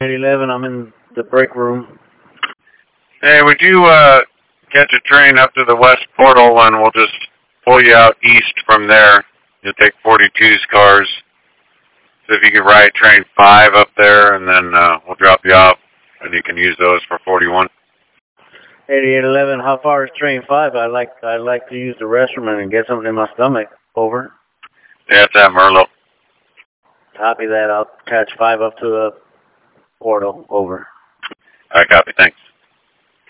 11, I'm in the break room. Hey, would you catch a train up to the west portal and we'll just pull you out east from there. You'll take 42's cars. So if you could ride train 5 up there and then we'll drop you off and you can use those for 41. 8811, how far is train 5? I'd like to use the restroom and get something in my stomach. Over. Yeah, it's at Merlo. Copy that. I'll catch 5 up to the portal. Over. All right, copy. Thanks.